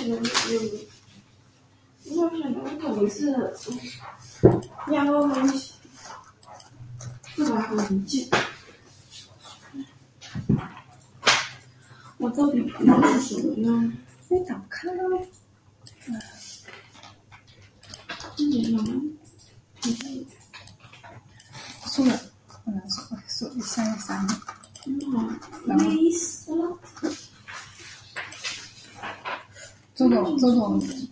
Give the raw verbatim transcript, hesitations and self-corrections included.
我想到我每次压到东西，不把它很紧。我到底要什么呢？ 你打开了。嗯， 这怎样？ 输了，我来说，说一下三个。 很好， 然后没死了。 周总，周总